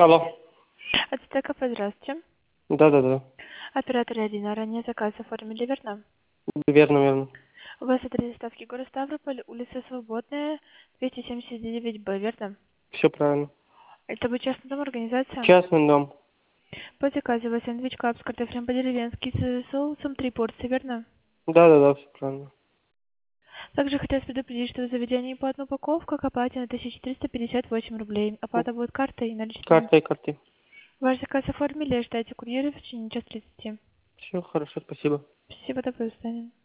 Алло. Ацтека, здравствуйте. Да-да-да. Оператор Ирина, ранее заказ оформили, верно? Верно, верно. У вас адрес доставки город Ставрополь, улица Свободная, 279Б, верно? Все правильно. Это будет частный дом, организация? Частный дом. По заказу у вас сэндвич кап с картофелем по-деревенски с соусом 3 порции, верно? Да-да-да, все правильно. Также хотелось предупредить, что в заведении по одной упаковке к оплате на 1358 рублей. Оплата будет картой и наличными. Картой. Ваш заказ оформили, ждайте курьера в течение часа 30. Все хорошо, спасибо. Спасибо, до свидания.